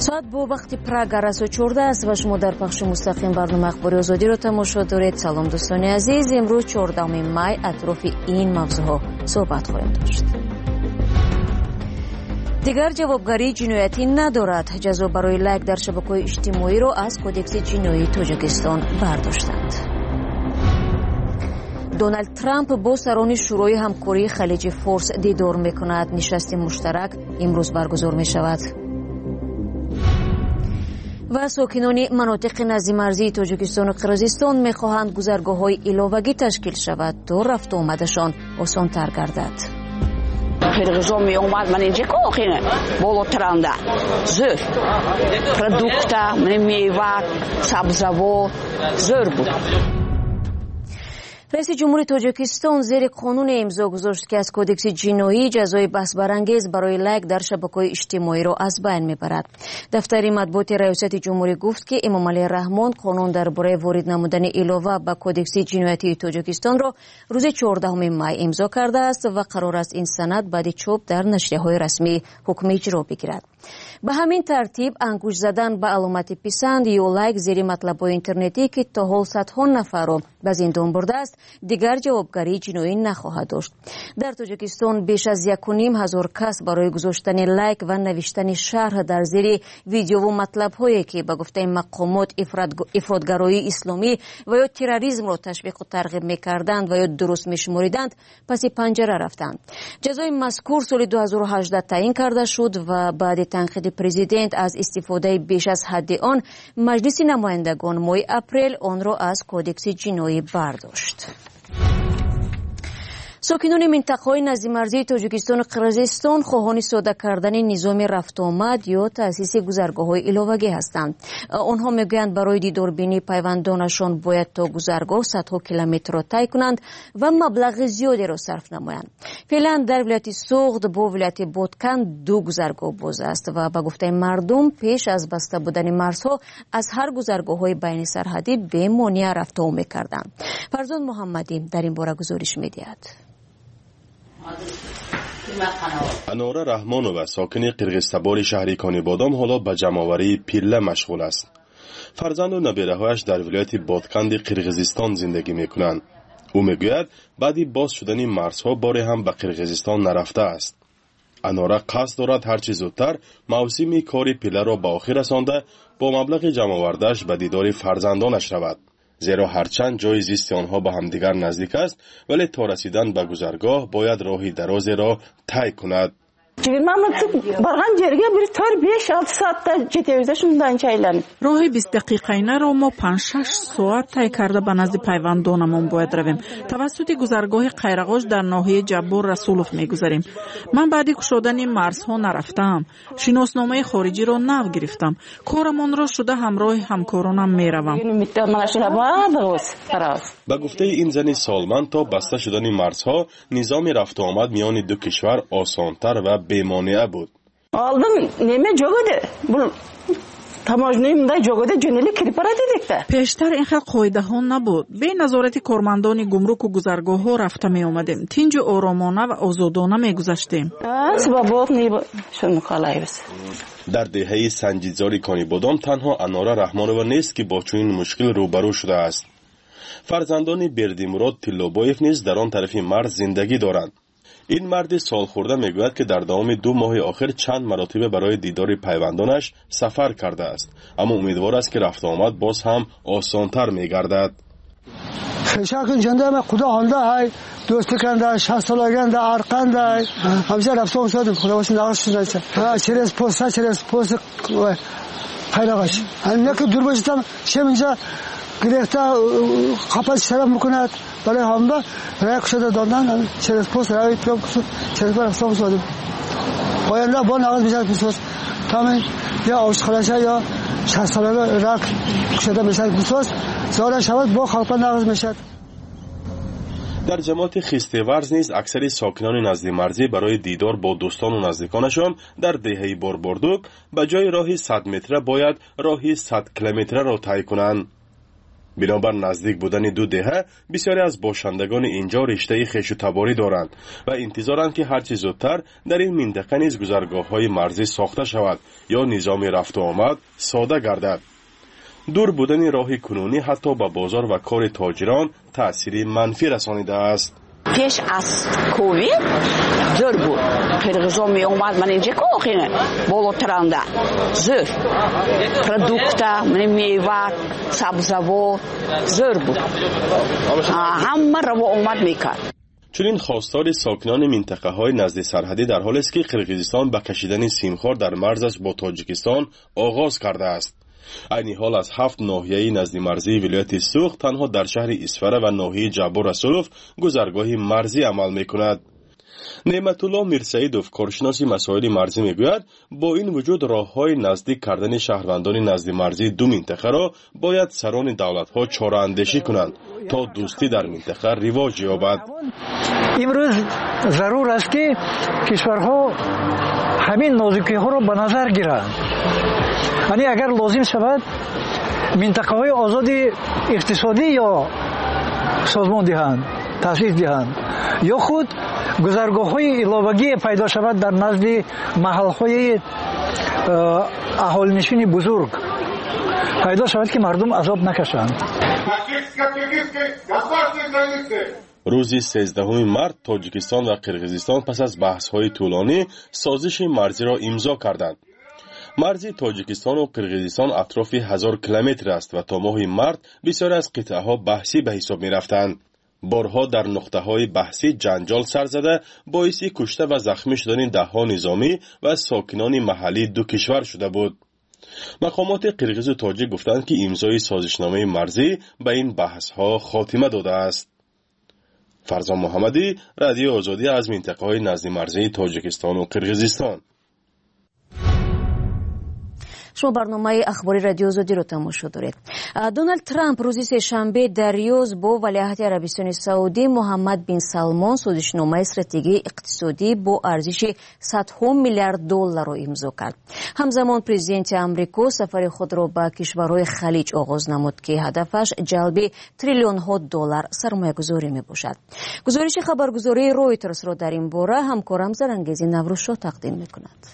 ساعت با وقت پراگ است و 14 است و شما در پخش مستقیم برنامه اخباری آزادی را تماشا دارید. سلام دوستان عزیز، امروز 14 می اطراف این موضوعها صحبت خواهیم داشت. دیگر جوابگری جنایتی ندارد. جزا برای لایک در شبکه‌های اجتماعی را از کدکس جنایی تاجیکستان برداشتند. دونالد ترامپ با سران شورای همکاری خلیج فارس دیدار می‌کند. نشست مشترک امروز برگزار می‌شود. و ساکنان مناطق نزدیک مرزی تاجیکستان و قرقیزستان می‌خواهند گذرگاه‌های علاوه‌ای تشکیل شود تا رفت و آمدشان آسان‌تر گردد. Qirg'iziston mi omad mana اینجا کوخینه بالاتراندا زور продукта мeva sabzavot زور بود. رئیس جمهور تاجیکستان زیر قانون امضا گذاشت که از کدکس جنایی جزای بحث برانگیز برای لایک در شبکه‌های اجتماعی را از بین میبرد. دفتر مطبوعات ریاست جمهوری گفت که امامعلی رحمان قانون درباره وارد نمودن علاوه به کدکس جنایتی تاجیکستان را روز 14 می امضا کرده است و قرار است این سند بعد چاپ در نشریه‌های رسمی حکم اجرا بگیرد. به همین ترتیب انگشت زدن به علامت پسند یا لایک زیر مطلب‌های اینترنتی که تا حال صدها نفر را به زندان برده است دیگر جوابگری جنایی نخواهد داشت. در تاجیکستان بیش از 1,500 کس برای گذاشتن لایک و نوشتن شرح در زیر ویدیو و مطلب‌هایی که به گفته مقامات افراطگرایی اسلامی و یا تروریسم را تشویق و ترغیب می‌کردند و یا درست می‌شماریدند پس پنجره رفتند. جزای مذکور سال 2018 تعیین کرده شد و بعد تنقید پرزیدنت از استفاده بیش از حد آن مجلس نمایندگان ماه اپریل آن را از کدکس جنایی برداشت. ساکنان منطقه‌های نزدیک مرزی تاجیکستان و قرقیزستان خواهان ساده کردن نظام رفت آمد یا تأسیس گذرگاه‌های علاوه‌ای هستند. آنها میگویند برای دیداربینی پیوندانشان باید تا گذرگاه صدها کیلومتر را طی کنند و مبلغ زیادی را صرف نمایند. فعلا در ولایت سوغد با ولایت بادکن 2 گذرگاه باز است و به گفته مردم پیش از بسته بودن مرزها از هر گذرگاه‌های بین سرحدی به مانع رفت و آمد می‌کردند. فرزان محمدی در این باره گزارش می‌دهد. انوره رحمانو و ساکن قرقیزتبار شهری کانیبادام حالا به جمع‌آوری پیله مشغول است. فرزند و نبیره‌هایش در ولایت بادکند قرقیزستان زندگی می‌کنند. او می‌گوید بعدی باز شدن مرزها بار هم به قرقیزستان نرفته است. انوره قصد دارد هرچی زودتر موسم کاری پیله را به آخر رسانده با مبلغ جمع‌آورده‌اش به دیدار فرزندانش رود. زیرا هرچند جای زیست آنها با همدیگر نزدیک است ولی تا رسیدن به گذرگاه باید راهی درازی را طی کند. راهی 20 دقیقه‌ینه را ما 5-6 ساعت طی کرده به نزد پیوندانمان باید رویم. توسط گذرگاه قیرغاش در ناحیه جبار رسولوف میگذریم. من بعد کشودن مرزها نرفتم. شناسنامه خارجی را نو گرفتم. کارمان را شده همراه همکارانم میروم. به گفته این زن سالمند تا بسته شدن مرزها نظام رفت و آمد میان دو کشور آسانتر و بی‌مانع بود. پیشتر این خیلی قاعده ها نبود. به نظارت کارمندان گمرک و گذرگاه ها رفته می آمدیم. تینج آرامانه و آزادانه می گذشتیم. در دهه سنجیدزاری کانیبادام تنها انوره رحمانووا نیست که با چنین مشکل روبرو شده است. فرزندان بردیمراد تلوبایف نیز در آن طرف مرز زندگی دارند. این مرد سالخورده میگوید که در دوام 2 ماه آخر چند مرتبه برای دیدار پیوندانش سفر کرده است، اما امیدوار است که رفت آمد باز هم آسانتر میگردد. خیشاکن جنده من خدا هنده های دوستی کنده 60 ساله گنده ارقنده همیشه رفت آمد شدیم خدا باشی نقش شده چرس پوست خیرقش نه که دور باشتم شم اینجا گرفته قفص شرم میکند برای همده رای کشده دادن چرس پوست رای پیام کشد چرس بر رفت آمد شدیم باید با نقض بیشتر پوست تامین یا آوشخالشه یا 60 ساله رای کشده بیشتر پوست زاره شود با خلقه نقض میشد. در جماعت خیسته‌ورز نیز اکثر ساکنان نزدیک مرزی برای دیدار با دوستان و نزدیکانشان در دهه بوربوردوک به جای راهی 100 متره باید راهی 100 کیلومتره را طی کنند. بنابر نزدیک بودن 2 دهه بسیاری از باشندگان اینجا رشته خویش و تباری دارند و انتظارند که هرچه زودتر در این منطقه نیز گذرگاه‌های مرزی ساخته شود یا نظام رفت و آمد ساده گردد. دور بودن راه کنونی حتی به بازار و کار تاجران تأثیری منفی رسانیده است. پیش از کووید زور بود. قرغیزان می اومد من اینجا کوخینه بالاترانده زور پرودکتا من میوه سبزوات زور بود. همه رو اومد میکرد. چنین خواستار ساکنان منطقه های نزد سرحدی در حالی است که قرقیزستان به کشیدن سیمخوار در مرزش با تاجیکستان آغاز کرده است. این حال از 7 ناحیه نزد مرزی ولایت سوخت تنها در شهر اسفره و ناحیه جبور رسولوف گذرگاه مرزی عمل میکند. نعمت الله میرسیدوف کارشناس مسائل مرزی میگوید با این وجود راههای نزدیک کردن شهروندان نزد مرزی دو منطقه را باید سران دولت‌ها چاره اندیشی کنند تا دوستی در منطقه رواج یابد. امروز ضرور است که کشورها همین نازکی‌ها را به نظر گیرند. یعنی اگر لازم شود منطقه‌های آزاد اقتصادی یا سازمان دهند، تأسیس دهند یا خود گذرگاه‌های علاوگی پیدا شود در نزد محل‌های اهالینشین بزرگ پیدا شود که مردم عذاب نکشند. روز 13 مارس تاجیکستان و قرقیزستان پس از بحث‌های طولانی سازش مرزی را امضا کردند. مرز تاجیکستان و قرقیزستان اطراف 1000 کیلومتر است و تا ماه مارس بسیاری از قطعه‌ها بحثی به حساب می‌رفتند. بارها در نقطه‌های بحثی جنجال سر زده باعث کشته و زخمی شدن ده‌ها نظامی و ساکنان محلی دو کشور شده بود. مقامات قرقیز و تاجیک گفتند که امضای سازشنامه مرزی به این بحث‌ها خاتمه داده است. فرزان محمدی، رادیو آزادی از منطقه‌های نزد مرزی تاجیکستان و قرقیزستان. شما برنامه اخباری رادیو آزادی رو تماشا دارید. دونالد ترامپ روز سه‌شنبه در ریاض با ولیعهد عربستان سعودی محمد بن سلمان سازشنامه استراتژی اقتصادی با ارزش 100 میلیارد دلار را امضا کرد. همزمان پرزیدنت آمریکا سفر خود را به کشورهای خلیج آغاز نمود که هدفش جلب تریلیون ها دلار سرمایه‌گذاری میباشد. گزارش خبرگزاری رویترز را در این باره همکارم زرنگیز نوروزشاه تقدیم میکند.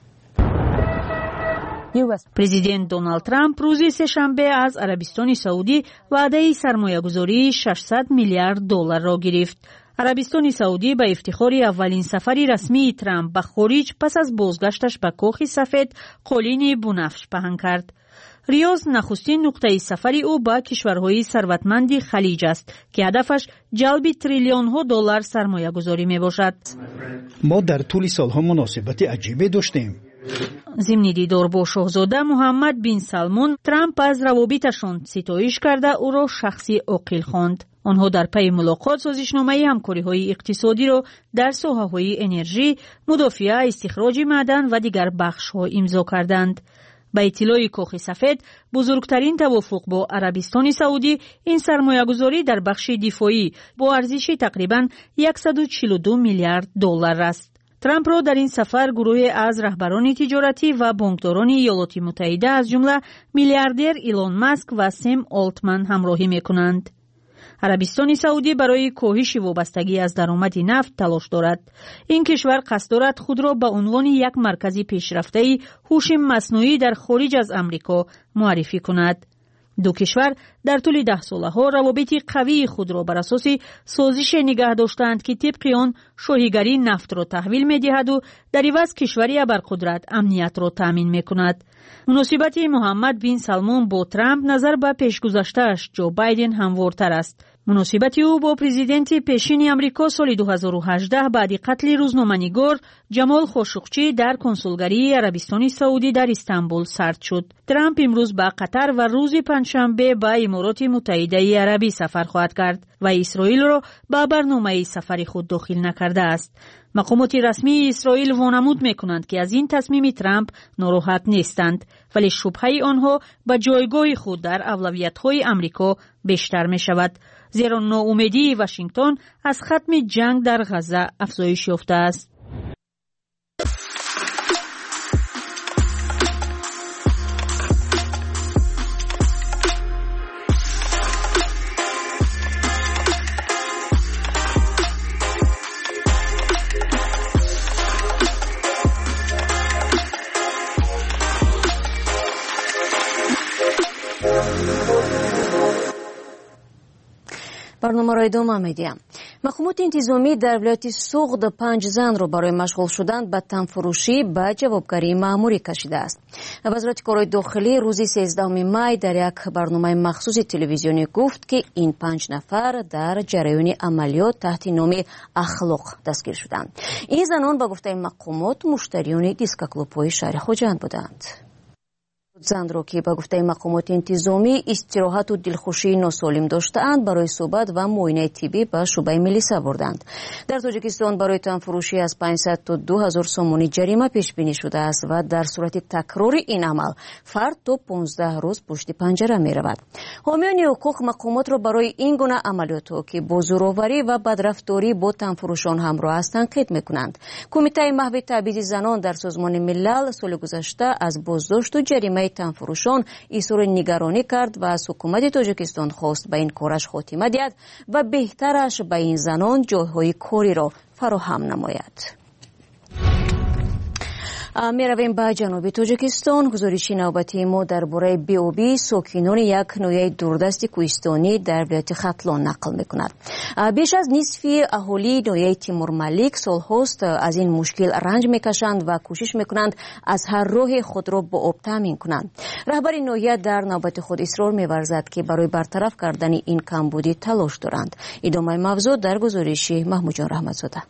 پرزیدنت دونالد ترامپ روز سه‌شنبه از عربستان سعودی وعده سرمایه‌گذاری 600 میلیارد دلار را گرفت. عربستان سعودی به افتخار اولین سفر رسمی ترامپ به خارج پس از بازگشتش به کاخ سفید قالین بنفش پهن کرد. ریاض نخستین نقطه سفر او به کشورهای ثروتمند خلیج است که هدفش جلب تریلیون ها دلار سرمایه‌گذاری میباشد. ما در طول سالها مناسبت عجیبی داشتیم. ضمن دیدار با شاهزاده محمد بن سلمان، ترامپ از روابطشان ستایش کرده او را شخصی عاقل خواند. آنها در پی ملاقات سازشنامه همکاری‌های اقتصادی را در ساحه‌های انرژی، مدافع، استخراج معدن و دیگر بخش‌ها امضا کردند. به اطلاع کاخ سفید، بزرگترین توافق با عربستان سعودی این سرمایه‌گذاری در بخش دفاعی با ارزش تقریباً 142 میلیارد دلار است. ترامپ را در این سفر گروه از رهبران تجارتی و بانکداران ایالات متحده از جمله میلیاردر ایلون ماسک و سم آلتمن همراهی می‌کنند. عربستان سعودی برای کاهش وابستگی از درآمد نفت تلاش دارد. این کشور قصد دارد خود را به عنوان یک مرکز پیشرفته هوش مصنوعی در خارج از آمریکا معرفی کند. دو کشور در طول 10 ساله‌ها روابط قوی خود را بر اساس سازش نگاه داشتند که طبق آن شاهیگری نفت را تحویل می‌دهد و در عوض کشوری ابرقدرت امنیت را تامین می‌کند. مناسبت محمد بن سلمان با ترامپ نظر به پیشگذشته‌اش جو بایدن هموارتر است. مناسبت او با پرزیدنت پیشین آمریکا سال 2018 بعد قتل روزنامه‌نگار جمال خاشقچی در کنسولگری عربستان سعودی در استانبول سرد شد. ترامپ امروز به قطر و روز پنجشنبه به امارات متحده عربی سفر خواهد کرد و اسرائیل را به برنامه سفر خود داخل نکرده است. مقامات رسمی اسرائیل وانمود می‌کنند که از این تصمیم ترامپ ناراحت نیستند، ولی شبهه آنها به جایگاه خود در اولویت‌های آمریکا بیشتر می‌شود، زیرا ناامیدی واشنگتن از ختم جنگ در غزه افزایش یافته است. برنامه را ادامه میدیم. مقامات انتظامی در ولایت سوغد 5 زن را برای مشغول شدن به تنفروشی به جوابگری مأموری کشیده است. وزارت کارهای داخلی روز 13 می در یک برنامه مخصوص تلویزیونی گفت که این 5 نفر در جریان عملیات تحت نام اخلاق دستگیر شدند. این زنان به گفته مقامات مشتریان دیسک کلوب‌های شهر خوجند بودند. زن را که به گفته مقامات انتظامی استراحت و دلخوشی ناسالم داشته‌اند برای صحبت و معاینه طبی به شعبه ملیسا بردند. در تاجیکستان برای تنفروشی از 500 تا 2000 سومانی جریمه پیش بینی شده است و در صورت تکرار این عمل فرد تا 15 روز پشت پنجره می رود. حامیان حقوق مقامات را برای این گونه عملیات که با زورآوری و بدرفتاری با تنفروشان همراه است تنقید می کنند. کمیته محو تبعیض زنان در سازمان ملل سال گذشته از بازداشت و جریمه تنفروشان اظهار نگرانی کرد و از حکومت تاجیکستان خواست به این کارش خاتمه دهد و بهترش به این زنان جایهای کاری را فراهم نماید. می رویم به جنوب تاجیکستان. گزارش نوبتی ما درباره بیابی ساکنان یک ناحیه دوردست کوهستانی در ولایت ختلان نقل می کند. بیش از نصف اهالی ناحیه تیمور ملیک سالهاست از این مشکل رنج می کشند و کوشش می کنند از هر راه خود را با آب تامین کنند. رهبر ناحیه در نوبت خود اصرار می ورزد که برای برطرف کردن این کمبودی تلاش دارند. ادامه موضوع در گزارش محمود جان رحمتزاده.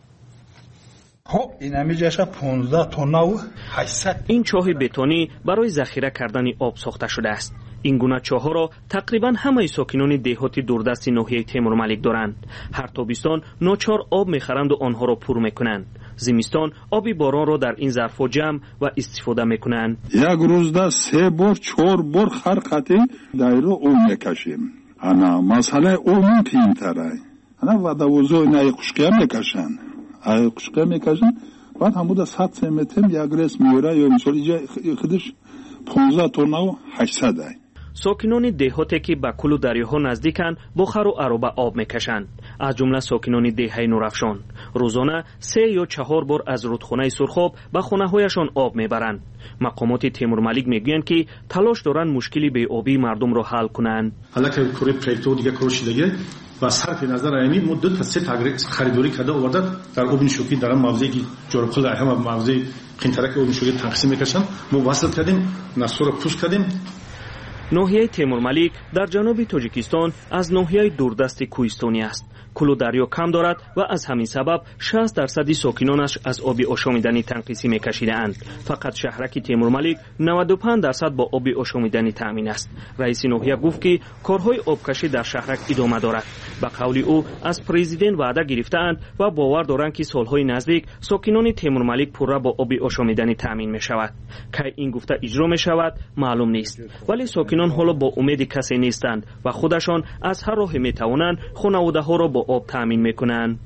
این چاه بتونی برای ذخیره کردن آب ساخته شده است. این گونه چاه‌ها را تقریبا همه ساکنان دهات دوردست ناحیه تیمور ملیک دارند. هر تابستان ناچار آب می‌خرند و آنها را پر می‌کنند. زمستان آب باران را در این ظرف‌ها جمع و استفاده می‌کنند. یک روزda 3 بار 4 بار هر قطعه دایره آب می‌کشیم. انا مسئله آب قیمت‌تره. انا ودوزو نه قشقه می‌کشند. قشقه می‌کشند. بعد همون 100 سمتر یک رس میوره یا مثلا اینجا خودش 15 تن و 800 ساکنان دهاتی که به کل دریاها نزدیکند بخار و عربه آب میکشند. از جمله ساکنان دهه نورافشان روزانه 3 یا 4 بار از رودخانه سرخاب به خانه‌هایشان آب میبرند. مقامات تیمور ملیک میگویند که تلاش دارند مشکلی بی آبی مردم را حل کنند. حالا که کاری پروژه دیگه کروش دیگه و صرف نظر اینی مدت تا 3 تا خریداری کرده آورده در آب نشوکی در موضعی که جرقل هم موضع قنطرک آب نشوکی تقسیم میکشن ما وصل کردیم نسور رو پوش کردیم. ناحیه تیمور ملیک در جنوب تاجیکستان از ناحیه دوردست کوهستانی است. کلو دریا کم دارد و از همین سبب 60% ساکنانش از آب آشامیدنی تنقیصی می‌کشیده‌اند. فقط شهرک تیمور ملیک 95% با آب آشامیدنی تامین است. رئیس ناحیه گفت که کارهای آبکشی در شهرک ادامه دارد. به قول او از پرزیدنت وعده گرفته‌اند و باور دارند که سالهای نزدیک ساکنان تیمور ملیک پورا با آب آشامیدنی تامین می‌شود. که این گفته اجرا می‌شود معلوم نیست. ولی ساکنان حالا با امید کسی نیستند و خودشان از هر راهی می‌توانند خانواده‌ها را با آب تامین میکنند.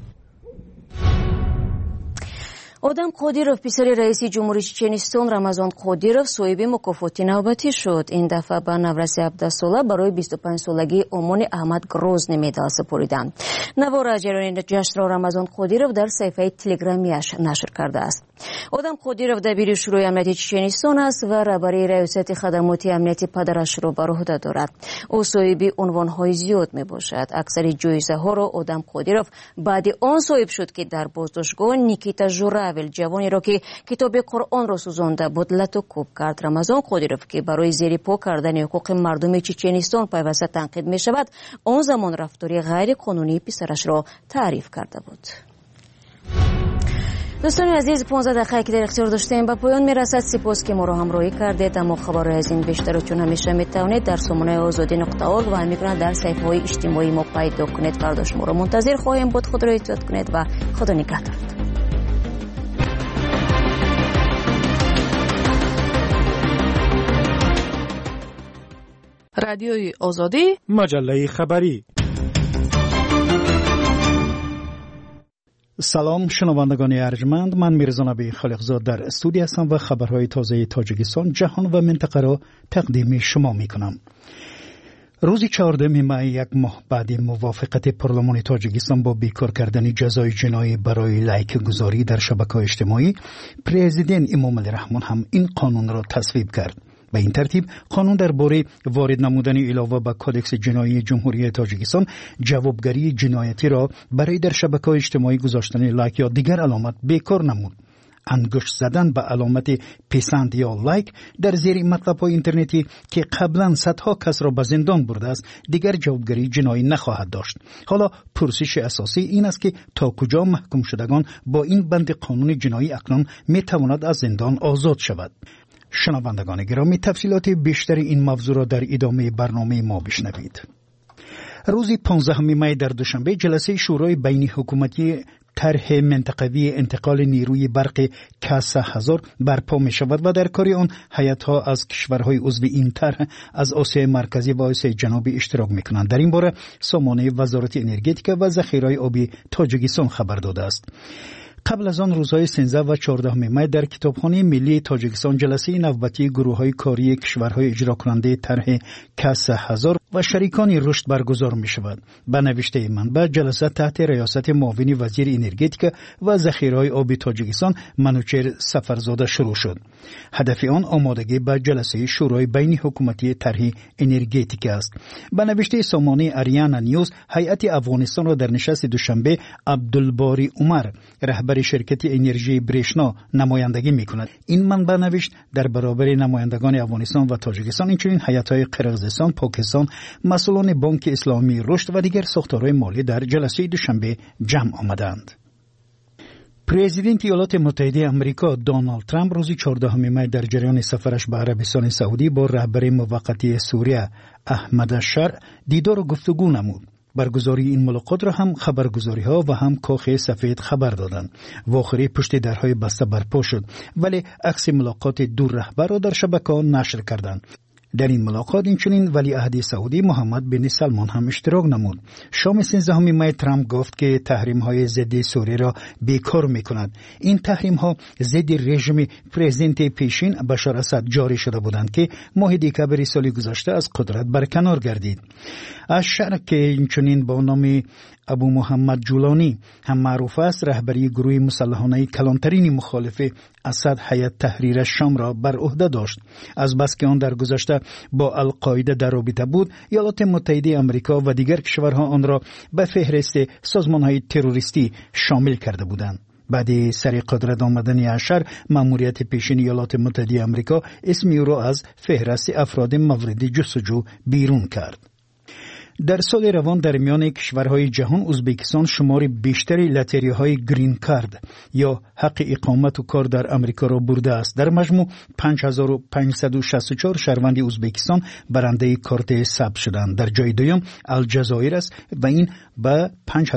آدم قادیروف پسر رئیس جمهوری چچنستان رمضان قادیروف صاحب مکافات نوبتی شد. این دفعه به نورسی 17 ساله برای 25 سالگی امان احمد گروزنی مدال سپردند. نوار جریان جشن را رمضان قادیروف در صفحه تلگرامیش نشر کرده است. آدم قادیروف دبیر شورای امنیتی چچنستان است و رهبری ریاست خدمات امنیتی پدرش را بر عهده دارد. او صاحب عنوان‌های زیاد میباشد. اکثر جایزه‌ها را آدم قادیروف بعد آن صاحب شد که در بازداشتگاه نیکیتا ژوراول جوانی را که کتاب قرآن را سوزانده بود لطو کرد. رمضان قادیروف که برای زیر پا کردن حقوق مردم چچنستان پیوسته تنقید می شود، آن زمان رفتاری غیر قانونی پسرش را تعریف کرده بود. دوستان عزیز 15 دقیقه که در اختیار داشتیم به پایان میرسد. سپاس که ما را همراهی کردید. اما خبر از این بیشتر چون همیشه میتوانید در سامانه آزادی.org و همینگونه در صفحه‌های اجتماعی ما پیدا کنید. فردا شما را منتظر خواهیم بود. خود را احتیاط کنید و خدا نگهدار. رادیوی آزادی مجله خبری. سلام شنوندگان ارجمند، من میرزا نبی خالقزاد در استودیو هستم و خبرهای تازه تاجیکستان، جهان و منطقه را تقدیم شما میکنم. روز 14 می یک ماه بعد موافقت پارلمان تاجیکستان با بیکار کردن جزای جنایی برای لایک گذاری در شبکه‌های اجتماعی، پرزیدنت امام علی رحمان هم این قانون را تصویب کرد. به این ترتیب قانون درباره وارد نمودن علاوه به کدکس جنایی جمهوری تاجیکستان جوابگری جنایتی را برای در شبکه‌های اجتماعی گذاشتن لایک یا دیگر علامت بیکار نمود. انگشت زدن به علامت پسند یا لایک در زیر مطلب‌های اینترنتی که قبلا صدها کس را به زندان برده است دیگر جوابگری جنایی نخواهد داشت. حالا پرسش اساسی این است که تا کجا محکوم شدگان با این بند قانون جنایی اکنون میتواند از زندان آزاد شود. شنوندگان گرامی، تفصیلات بیشتر این موضوع را در ادامه برنامه ما بشنوید. روز 15 می در دوشنبه جلسه شورای بین حکومتی طرح منطقوی انتقال نیروی برق کاسه 1000 برپا می شود و در کار آن هیئت‌ها از کشورهای عضو این طرح از آسیای مرکزی و آسیای جنوبی اشتراک می کنند. در این باره سامانه وزارت انرژتیک و ذخیره آبی تاجیکستان خبر داده است. قبل از آن روزهای 13 و 14 می در کتابخانه ملی تاجیکستان جلسه نوبتی گروه‌های کاری کشورهای اجرا کننده طرح کاسه 1000 و شریکان رشد برگزار می شود. به نوشته منبع جلسه تحت ریاست معاون وزیر انرژتیک و ذخیره آبی تاجیکستان منوچهر سفرزاده شروع شد. هدف آن آمادگی به جلسه شورای بین حکومتی طرح انرژتیک است. به نوشته سامانه اریانا نیوز هیئت افغانستان را در نشست دوشنبه عبدالباری عمر رهبر شرکت انرژی برشنا نمایندگی می کند. این منبع نوشت در برابر نمایندگان افغانستان و تاجیکستان اینچنین هیئت‌های قرقیزستان، پاکستان، مسئولان بانک اسلامی رشد و دیگر ساختارهای مالی در جلسه دوشنبه جمع آمدند. پرزیدنت ایالات متحده آمریکا دونالد ترامپ روز 14 می در جریان سفرش به عربستان سعودی با رهبر موقتی سوریه احمد شرع دیدار و گفتگو نمود. برگزاری این ملاقات را هم خبرگزاری‌ها و هم کاخ سفید خبر دادند. واخری پشت درهای بسته برپا شد، ولی عکس ملاقات دو رهبر را در شبکه‌ها نشر کردند. در این ملاقات اینچنین ولیعهد سعودی محمد بن سلمان هم اشتراک نمود. شام 13 می ترامپ گفت که تحریم‌های ضد سوریه را بیکار می‌کند. این تحریم‌ها ضد رژیم پرزیدنت پیشین بشار اسد جاری شده بودند که ماه دکمبر سال گذشته از قدرت برکنار گردید. اشعر که اینچنین با نام ابو محمد جولانی هم معروف است رهبری گروه مسلحانه کلانترین مخالف اسد هیئت تحریر شام را بر عهده داشت. از بس که آن در گذشته با القاعده در رابطه بود، ایالات متحده آمریکا و دیگر کشورها آن را به فهرست سازمان‌های تروریستی شامل کرده بودند. بعد سر قدرت آمدن اشر، مأموریت پیشین ایالات متحده آمریکا اسم او را از فهرست افراد مورد جستجو بیرون کرد. در سال روان در میان کشورهای جهان ازبکستان شمار بیشتری لاتری‌های گرین کارت یا حق اقامت و کار در امریکا را برده است. در مجموع 5564 شهروند ازبکستان برنده کارت ثبت شدند. در جای دوم الجزایر است و این به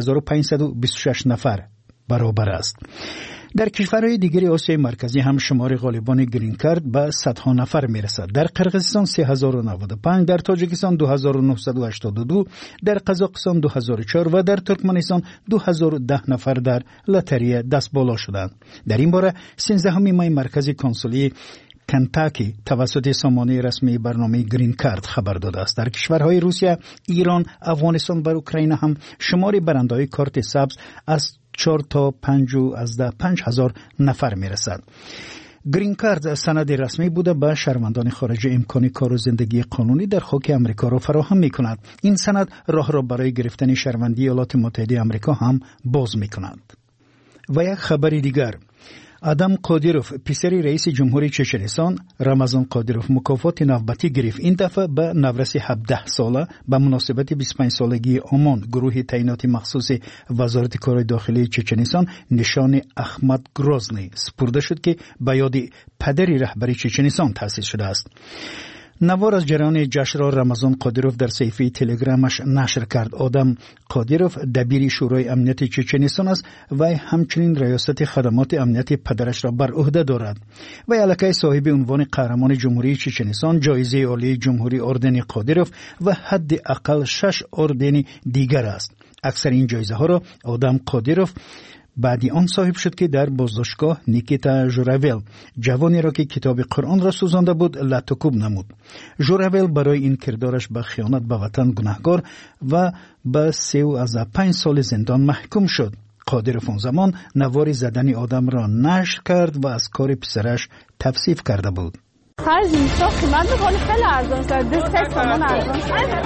5526 نفر برابر است. در کشورهای دیگر آسیای مرکزی هم شمار غالبان گرین کارت به صدها نفر میرسد. در قرقیزستان 3095، در تاجیکستان 2982، در قزاقستان 2004 و در ترکمنستان 2010 نفر در لاتری دست بالا شدند. در این باره 13 می مرکز کنسولی کنتاکی توسط سامانه رسمی برنامه گرین کارت خبر داده است. در کشورهای روسیه، ایران، افغانستان و اوکراین هم شمار برنده‌های کارت سبز از 4 تا 5,000 نفر می رسد. گرین کارت سند رسمی بوده به شهروندان خارجی امکان کار و زندگی قانونی در خاک امریکا را فراهم می کند. این سند راه را برای گرفتن شهروندی ایالات متحده آمریکا هم باز می کند. و یک خبر دیگر، آدم قادیروف پسر رئیس جمهوری چچنستان رمضان قادیروف مکافات نوبتی گرفت. این دفعه به نورس 17 ساله به مناسبت 25 سالگی آمان گروه تعینات مخصوص وزارت کار داخلی چچنستان نشان احمد گروزنی سپرده شد که به یاد پدری رهبری چچنستان تأسیس شده است. نوار از جریان جشن را رمضان قادیروف در صفحه تلگرامش نشر کرد. آدم قادیروف دبیر شورای امنیت چچنستان است و همچنین ریاست خدمات امنیت پدرش را بر عهده دارد. و الکی صاحب عنوان قهرمان جمهوری چچنستان، جایزه عالی جمهوری اردن قادیروف و حد اقل 6 اردن دیگر است. اکثر این جایزه ها را آدم قادیروف بعدی آن صاحب شد که در بازداشتگاه نیکیتا ژوراول جوانی را که کتاب قرآن را سوزانده بود لطکوب نمود. ژوراول برای این کردارش به خیانت به وطن گناهکار و به 35 سال زندان محکوم شد. قادیروف آن زمان نوار زدن آدم را نشر کرد و از کار پسرش تفسیف کرده بود. خرج نیست، قیمت میکنه خیلی ارزان شد. 2 تومان ارزان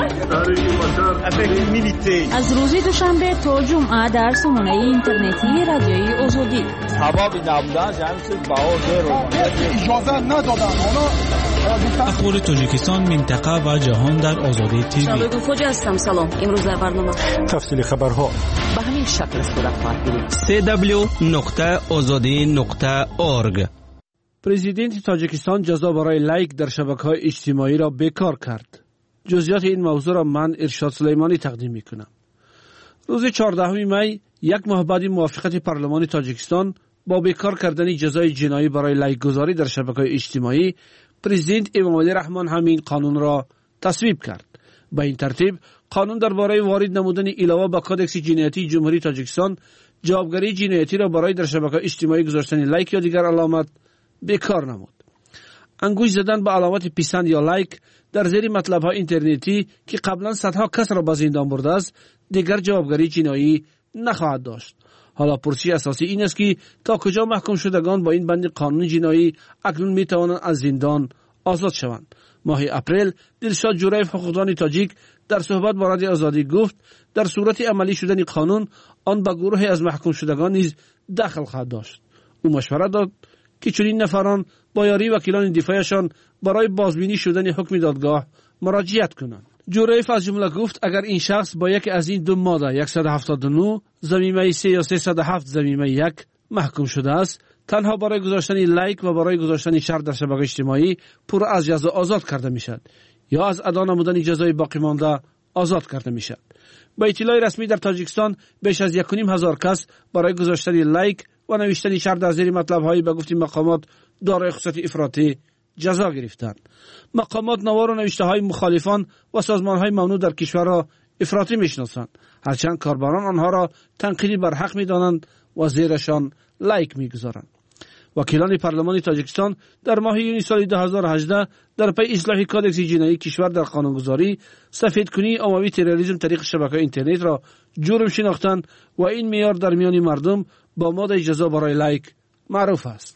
شد. از روز دوشنبه تا جمعه در سامانه اینترنتی رادیوی آزادی. سبب نبودن جمعیت بهار اجازه ندادن. اخبار تاجیکستان، منطقه و جهان در آزادی تیوی. شبکه خوجا هستم. سلام. امروز در برنامه تفصیل خبرها به همین شکل است خودت خواهد بینید. www.azadi.org. پرزیدنت تاجیکستان جزا برای لایک در شبکه‌های اجتماعی را بیکار کرد. جزئیات این موضوع را من ارشاد سلیمانی تقدیم می‌کنم. روز 14 می یک ماه بعد موافقت پارلمان تاجیکستان با بیکار کردن جزای جنایی برای لایک گذاری در شبکه‌های اجتماعی، پرزیدنت امامعلی رحمان همین قانون را تصویب کرد. به این ترتیب قانون درباره وارد نمودن علاوه به کدکس جنایتی جمهوری تاجیکستان جوابگری جنایتی را برای در شبکه‌های اجتماعی گذاشتن لایک یا دیگر علامت بیکار نمود. انگوش زدن به علامت پیسند یا لایک در زیر مطلب ها اینترنتی که قبلا صدها کس را به زندان برده است دیگر جوابگری جنایی نخواهد داشت. حالا پرسش اساسی این است که تا کجا محکوم شدگان با این بند قانون جنایی اکنون می توانند از زندان آزاد شوند. ماه اپریل دلشاد جوریف حقوقدان تاجیک در صحبت با رادیو آزادی گفت در صورت عملی شدن قانون آن به گروهی از محکوم شدگان نیز دخل خواهد داشت. او مشورت داد که چنین نفران با یاری وکیلان دفاعشان برای بازبینی شدن حکم دادگاه مراجعت کنند. جوریف از جمله گفت اگر این شخص با یکی از این دو ماده 179 ضمیمه 3 یا 307 ضمیمه 1 محکوم شده است، تنها برای گذاشتن لایک و برای گذاشتن شر در شبکه اجتماعی پر از جزا آزاد کرده میشد یا از ادا نمودن جزای باقی مانده آزاد کرده میشد. با اطلاع رسمی در تاجیکستان بیش از 1,500 کس برای گذاشتن لایک و نوشتن شر در زیر مطلب هایی به گفته مقامات دارای خصوصیت افراطی جزا گرفتند. مقامات نوار و نوشته های مخالفان و سازمان های ممنوع در کشور را افراطی میشناسند، هرچند کاربران آنها را تنقیدی بر حق میدانند و زیرشان لایک میگذارند. وکیلان پارلمان تاجیکستان در ماه یونیو سال 2018 در پی اصلاح کدکس جنایی کشور در قانونگذاری سفیدکنی عمومی تروریسم طریق شبکه اینترنت را جرم شناختند و این معیار در میان مردم با ماده جزا برای لایک معروف است.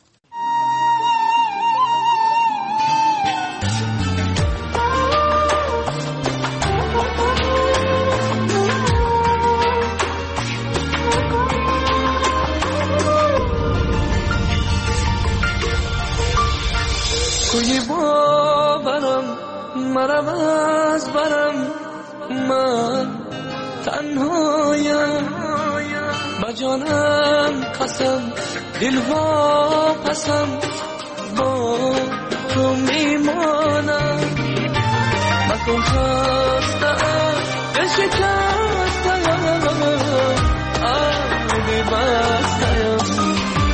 کوی باورم مرم از برم من تنهایم با جانم قسم دل وا پسم با تو میمانم مکن خستم بشکستم آبی بستم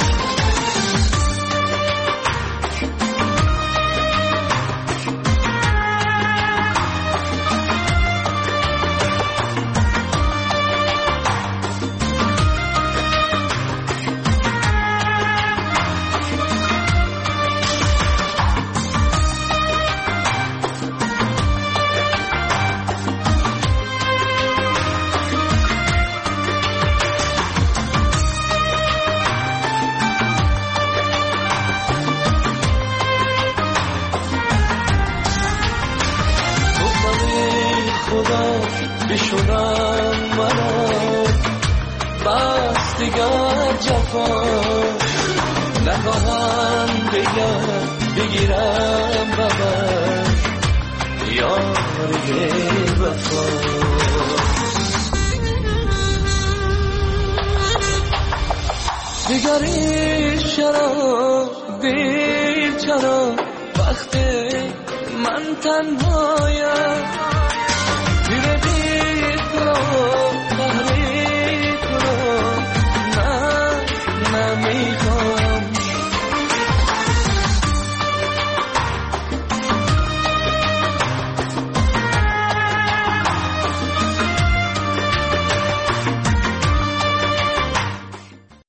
بشونم منو بس دیگر جفا نخواهم بگیرم ببر یاری وفا دیگری چرا بیچرا وقتی من تنهایم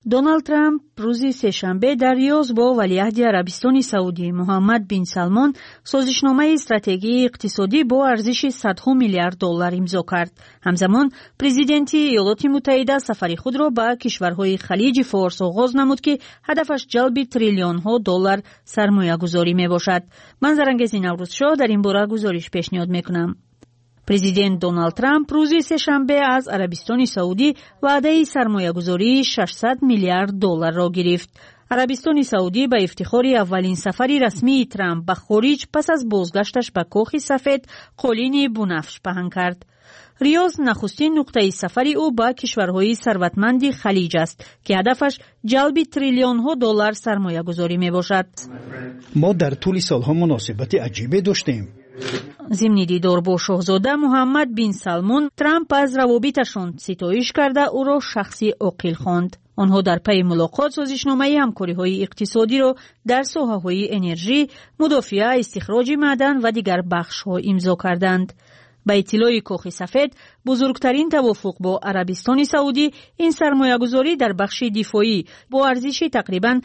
دونالد ترامپ روز سه‌شنبه در ریاض با ولیعهد عربستان سعودی محمد بن سلمان سازشنامه استراتژی اقتصادی با ارزش صدها میلیارد دلار امضا کرد. همزمان پرزیدنت ایالات متحده سفر خود را به کشورهای خلیج فارس آغاز نمود که هدفش جلب تریلیون ها دلار سرمایه گذاری می باشد. من زرنگز نوروزشاه در این باره گزارش پیشنهاد می کنم. پرزیدنت دونالد ترامپ روز سه‌شنبه از عربستان سعودی وعده سرمایه‌گذاری 600 میلیارد دلار را گرفت. عربستان سعودی به افتخار اولین سفر رسمی ترامپ به خارج پس از بازگشتش به کاخ سفید قالین بنفش پهن کرد. ریاض نخستین نقطه سفر او به کشورهای ثروتمند خلیج است که هدفش جلب تریلیون ها دلار سرمایه گذاری می باشد. ما در طول سالها مناسبت عجیبی داشتیم. ضمن دیدار با شاهزاده محمد بن سلمان، ترامپ از روابطشان ستایش کرده او را شخصی عاقل خواند. آنها در پی ملاقات سازشنامه همکاری‌های اقتصادی را در ساحه‌های انرژی، مدافع، استخراج معدن و دیگر بخش‌ها امضا کردند. به اطلاع کاخ سفید، بزرگترین توافق با عربستان سعودی این سرمایه‌گذاری در بخش دفاعی با ارزش تقریباً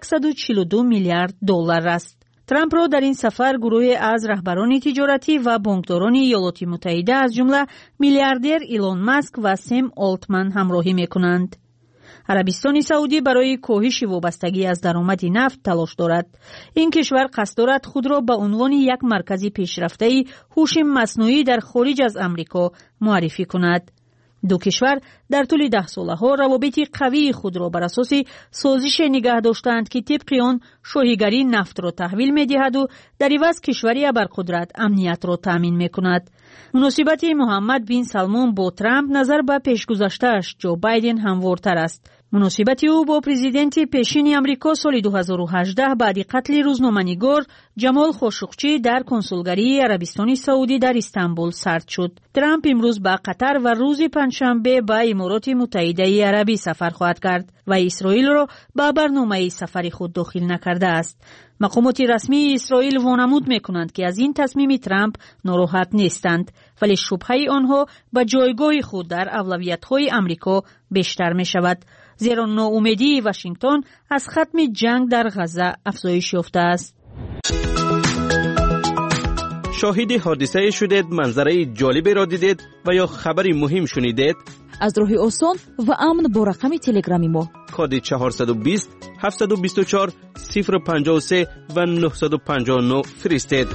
142 میلیارد دلار است. ترامپ را در این سفر گروه از رهبران تجارتی و بانکداران ایالات متحده از جمله میلیاردر ایلون ماسک و سم آلتمن همراهی می‌کنند. عربستان سعودی برای کاهش وابستگی از درآمد نفت تلاش دارد. این کشور قصد دارد خود را به عنوان یک مرکز پیشرفته هوش مصنوعی در خارج از امریکا معرفی کند. دو کشور در طول 10 ساله ها روابط قوی خود را بر اساس سازش نگه داشتند که طبق آن شاهیگری نفت را تحویل می دهد و در عوض کشوری ابرقدرت امنیت را تامین می کند. مناسبت محمد بن سلمان با ترامپ نظر به پیشگذشته‌اش جو بایدن هموارتر است. مناسبت او با پرزیدنت پیشین امریکا سال 2018 بعد قتل روزنامه‌نگار جمال خاشقچی در کنسولگری عربستان سعودی در استانبول سرد شد. ترامپ امروز به قطر و روز پنجشنبه به امارات متحده عربی سفر خواهد کرد و اسرائیل را به برنامه سفر خود داخل نکرده است. مقامات رسمی اسرائیل وانمود می‌کنند که از این تصمیم ترامپ ناراحت نیستند، ولی شبهه آنها به جایگاه خود در اولویت‌های امریکا بیشتر می‌شود، زیرا ناامیدی واشنگتن از ختم جنگ در غزه افزایش یافته است. شاهد حادثه شدید، منظره جالبی را دیدید و یا خبری مهم شنیدید؟ از راه آسان و امن با رقم تلگرامی ما کد 420 724 053 و 959 فرستید.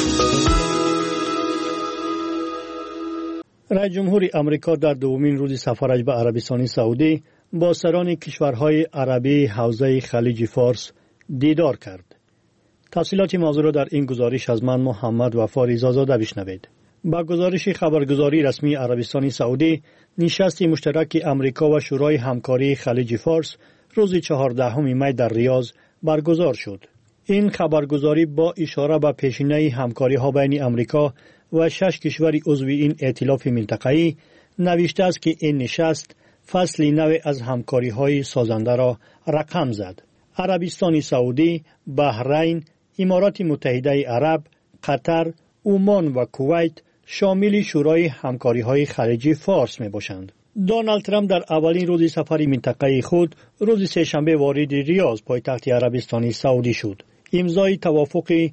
رئیس جمهور امریکا در دومین روز سفرش به عربستان سعودی با سران کشورهای عربی حوزه خلیج فارس دیدار کرد. تفصیلات موضوع را در این گزارش از من محمد وفا رضازاده بشنوید. با گزارش خبرگزاری رسمی عربستان سعودی، نشست مشترک امریکا و شورای همکاری خلیج فارس روز 14 می در ریاض برگزار شد. این خبرگزاری با اشاره به پیشینه همکاری‌ها بین امریکا و 6 کشور عضو این ائتلاف منطقه‌ای نوشته است که این نشست فصلی نو از همکاری‌های سازنده را رقم زد. عربستان سعودی، بحرین، امارات متحده عرب، قطر، عمان و کویت شامل شورای همکاری‌های خلیج فارس می‌باشند. دونالد ترامپ در اولین روز سفر منطقه خود روز سه‌شنبه وارد ریاض پایتخت عربستان سعودی شد. امضای توافق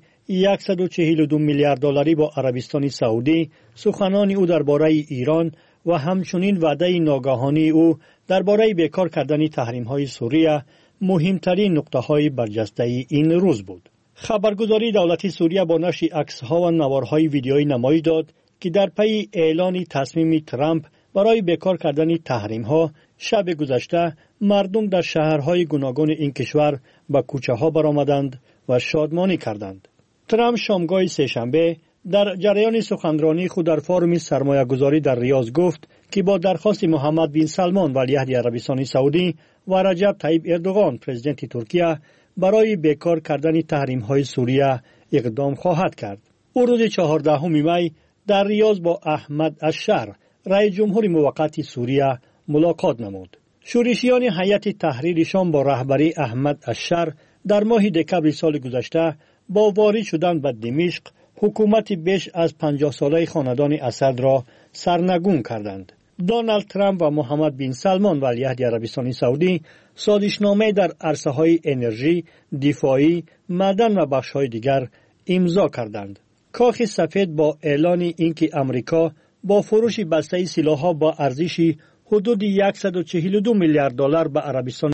142 میلیارد دلاری با عربستان سعودی، سخنان او درباره ایران و همچنین وعده ناگهانی او درباره بیکار کردن تحریم‌های سوریه مهمترین نقطه‌های برجسته این روز بود. خبرگزاری دولتی سوریه با نشر عکس‌ها و نوارهای ویدیویی نمایش داد که در پی اعلان تصمیم ترامپ برای بیکار کردن تحریم‌ها شب گذشته مردم در شهرهای گوناگون این کشور به کوچه‌ها برآمدند و شادمانی کردند. ترامپ شامگاه سه‌شنبه در جریان سخنرانی خود در فورم سرمایه‌گذاری در ریاض گفت که با درخواست محمد بن سلمان ولیعهد عربستان سعودی و رجب طیب اردوغان پرزیدنت ترکیه برای بیکار کردن تحریم‌های سوریه اقدام خواهد کرد. او روز 14 می در ریاض با احمد الشر رئیس جمهور موقت سوریه ملاقات نمود. شورشیان هیئت تحریرشان با رهبری احمد الشر در ماه دکمبر سال گذشته با وارد شدن به دمشق حکومت بیش از 50 ساله خاندان اسد را سرنگون کردند. دونالد ترامپ و محمد بن سلمان ولیعهد عربستان سعودی سازشنامه در عرصه‌های انرژی، دفاعی، معدن و بخش‌های دیگر امضا کردند. کاخ سفید با اعلان اینکه امریکا با فروش بسته سلاح‌ها با ارزش حدود 142 میلیارد دلار به عربستان